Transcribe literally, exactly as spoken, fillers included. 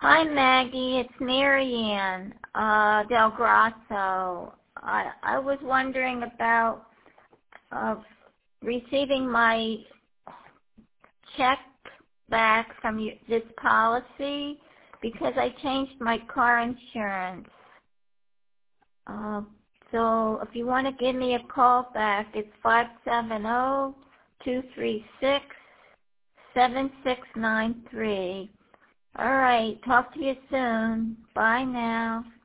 Hi, Maggie. It's Marianne uh, Del Grasso. I, I was wondering about uh, receiving my check back from you, this policy because I changed my car insurance. Uh, so if you want to give me a call back, it's five seven zero, two three six, seven six nine three. All right. Talk to you soon. Bye now.